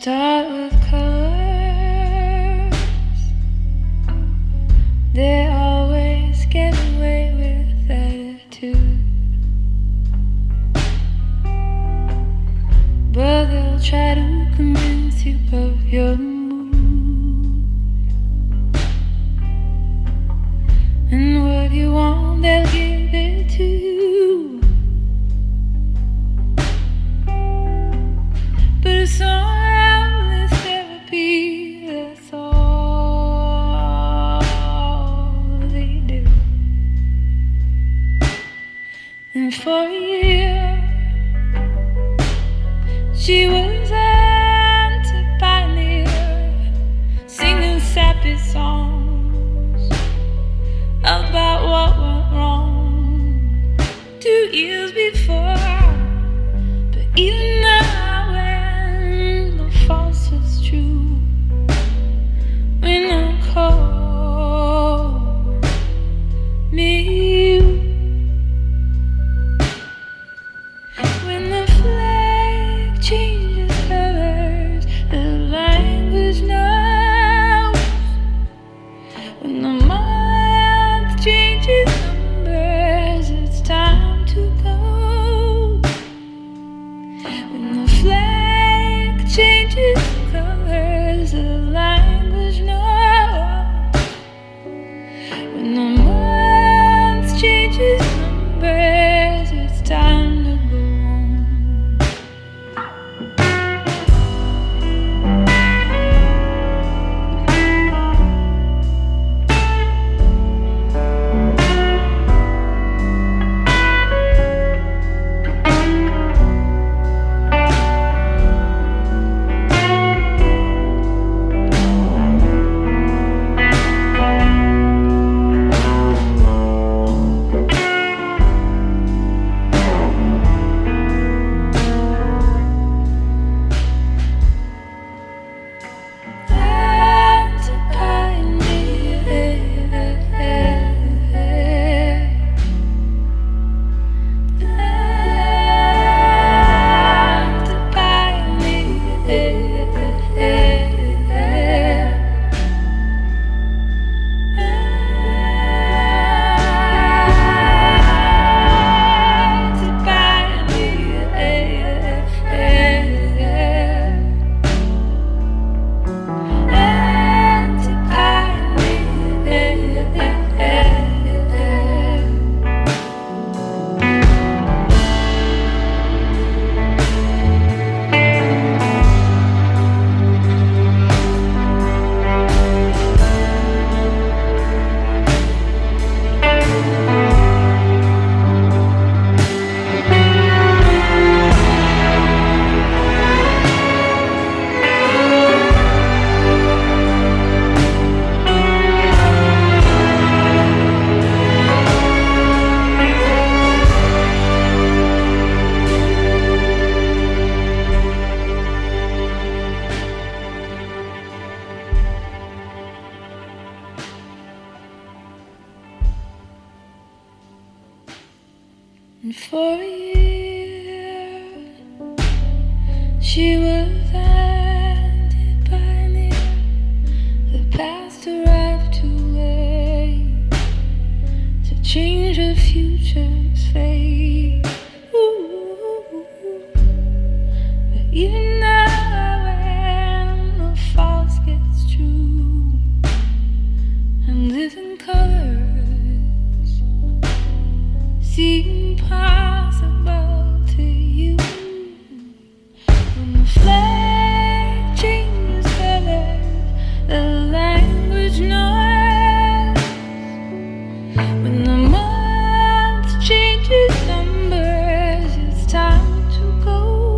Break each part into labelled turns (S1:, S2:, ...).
S1: start with colors. They always get away with attitude, but they'll try to convince you of your mood and what you want, they'll give it to you. But it's all this therapy, that's all they do. And for a year she was anti-pioneer, singing sappy songs about what went wrong 2 years before. But even now, when the false is true, when I call me you, when the flag changes colors, the language knows. When the month changes numbers, it's time to go. When the flag changes colors, the language knows. When the month changes numbers, it's time to go home. And for a year she was anti-pioneer. The past arrived too late to change the future's fate. Ooh. But even now, when the false gets true and living colors seem impossible to you, when the flag changes colors, the language knows. When the month changes numbers, it's time to go.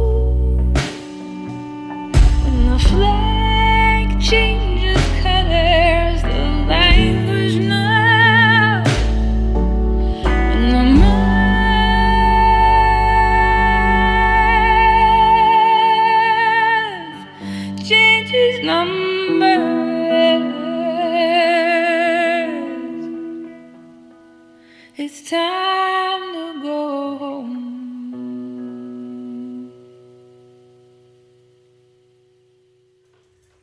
S1: When the flag changes colors, the language knows. When the month changes numbers, it's time to go.